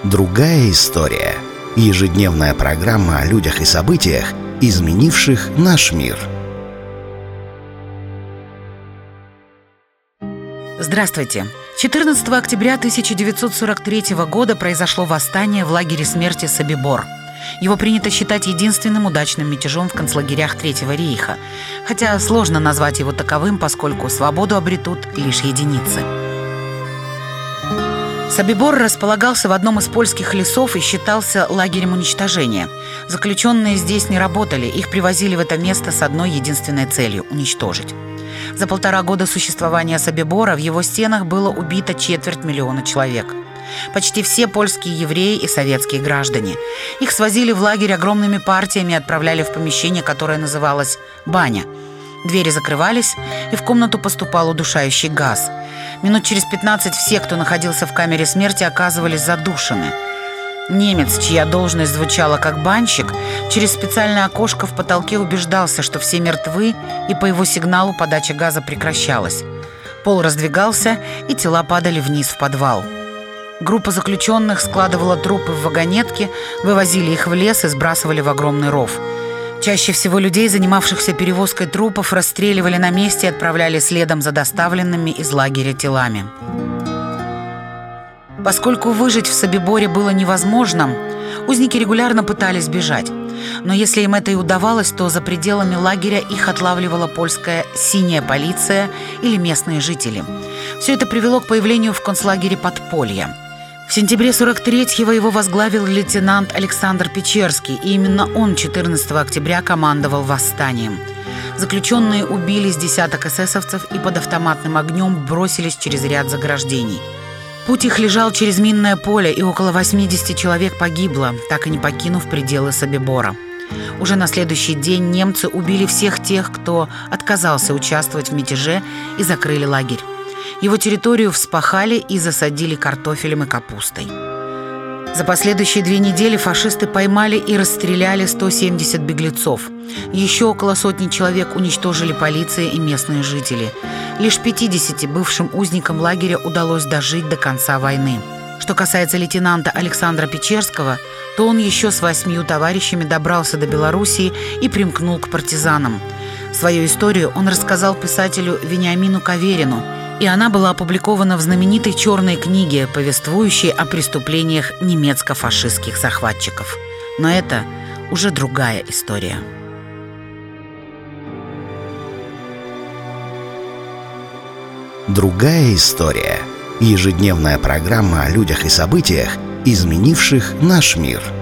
Другая история. Ежедневная программа о людях и событиях, изменивших наш мир. Здравствуйте! 14 октября 1943 года произошло восстание в лагере смерти Собибор. Его принято считать единственным удачным мятежом в концлагерях Третьего рейха, хотя сложно назвать его таковым, поскольку свободу обретут лишь единицы. Собибор располагался в одном из польских лесов и считался лагерем уничтожения. Заключенные здесь не работали, их привозили в это место с одной единственной целью – уничтожить. За 1,5 года существования Собибора в его стенах было убито 250 000 человек. Почти все польские евреи и советские граждане. Их свозили в лагерь огромными партиями и отправляли в помещение, которое называлось «баня». Двери закрывались, и в комнату поступал удушающий газ. Минут через 15 все, кто находился в камере смерти, оказывались задушены. Немец, чья должность звучала как банщик, через специальное окошко в потолке убеждался, что все мертвы, и по его сигналу подача газа прекращалась. Пол раздвигался, и тела падали вниз в подвал. Группа заключенных складывала трупы в вагонетки, вывозили их в лес и сбрасывали в огромный ров. Чаще всего людей, занимавшихся перевозкой трупов, расстреливали на месте и отправляли следом за доставленными из лагеря телами. Поскольку выжить в Собиборе было невозможно, узники регулярно пытались бежать. Но если им это и удавалось, то за пределами лагеря их отлавливала польская «синяя полиция» или местные жители. Все это привело к появлению в концлагере подполья. В сентябре 43-го его возглавил лейтенант Александр Печерский, и именно он 14 октября командовал восстанием. Заключенные убили с десяток эсэсовцев и под автоматным огнем бросились через ряд заграждений. Путь их лежал через минное поле, и около 80 человек погибло, так и не покинув пределы Собибора. Уже на следующий день немцы убили всех тех, кто отказался участвовать в мятеже, и закрыли лагерь. Его территорию вспахали и засадили картофелем и капустой. За последующие 2 недели фашисты поймали и расстреляли 170 беглецов. Еще около 100 человек уничтожили полиция и местные жители. Лишь 50 бывшим узникам лагеря удалось дожить до конца войны. Что касается лейтенанта Александра Печерского, то он еще с 8 товарищами добрался до Белоруссии и примкнул к партизанам. Свою историю он рассказал писателю Вениамину Каверину, и она была опубликована в знаменитой «Черной книге», повествующей о преступлениях немецко-фашистских захватчиков. Но это уже другая история. Другая история. Ежедневная программа о людях и событиях, изменивших наш мир.